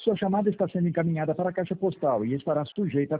Sua chamada está sendo encaminhada para a caixa postal e estará sujeita